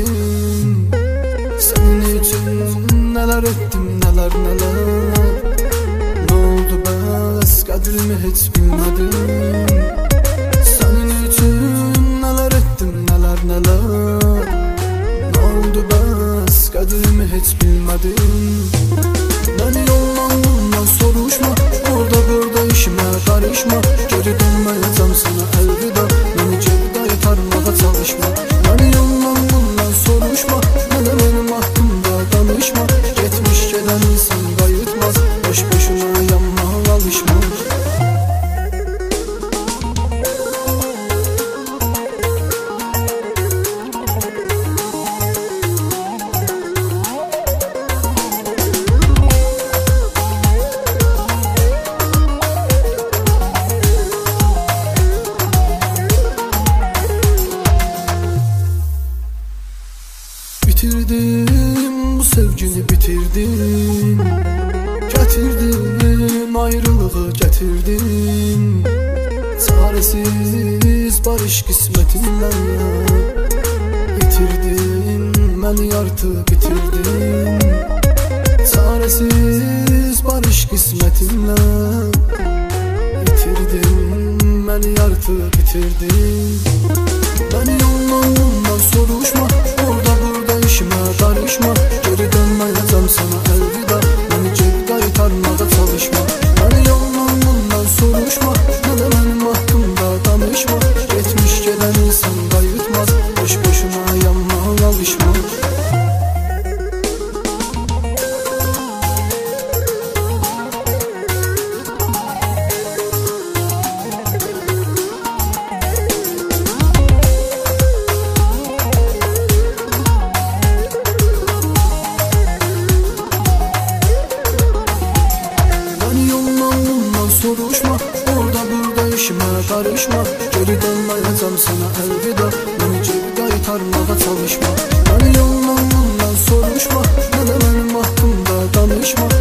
bilmedim. Senin için neler ettim, neler neler. Ne oldu bəs qədrimi heç bilmedim. Senin için neler ettim, neler neler. Ne oldu bəs qədrimi heç bilmedim. Beni yollarından soruşma, orada burada işime karışma. Geri dönmeyeceğim sana elvida, beni geri qaytarmağa çalışma. Beni yollarından soruşma, ne de benim hakkımda danışma. Geçmiş gelen insan qayıtmaz, boş boşuna yanmağa alışma. Bitirdim bu sevgini, bitirdim. Getirdim ayrılığı, getirdim. Çaresiz barış qismətinlə bitirdim, məni artıq bitirdim. Çaresiz barış qismətinlə bitirdim, məni artıq bitirdim. Beni yollarından soruşma, orada burada işime karışma. Geri dönmeyeceğim sana elvida, beni geri qaytarmağa çalışma. Beni yollarından soruşma, ne de benim hakkımda danışma. Geçmiş gelen insan qayıtmaz, boş boşuna yanmağa alışma. Soruşma, orada burada işime karışma. Geri dönmeyeceğim sana elvida, beni geri qaytarmağa çalışma. Beni yollarından soruşma, ne de benim hakkımda danışma.